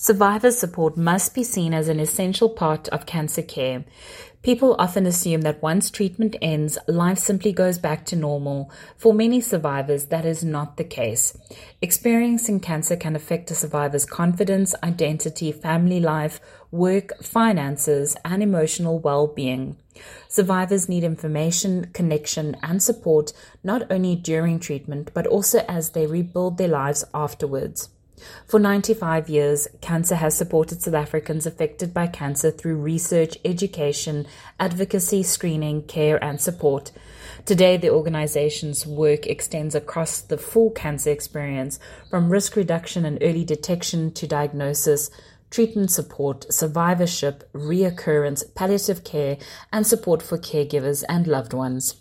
Survivor support must be seen as an essential part of cancer care. People often assume that once treatment ends, life simply goes back to normal. For many survivors, that is not the case. Experiencing cancer can affect a survivor's confidence, identity, family life, work, finances, and emotional well-being. Survivors need information, connection, and support not only during treatment, but also as they rebuild their lives afterwards. For 95 years, Cancer has supported South Africans affected by cancer through research, education, advocacy, screening, care, and support. Today, the organization's work extends across the full cancer experience, from risk reduction and early detection to diagnosis, treatment support, survivorship, reoccurrence, palliative care, and support for caregivers and loved ones.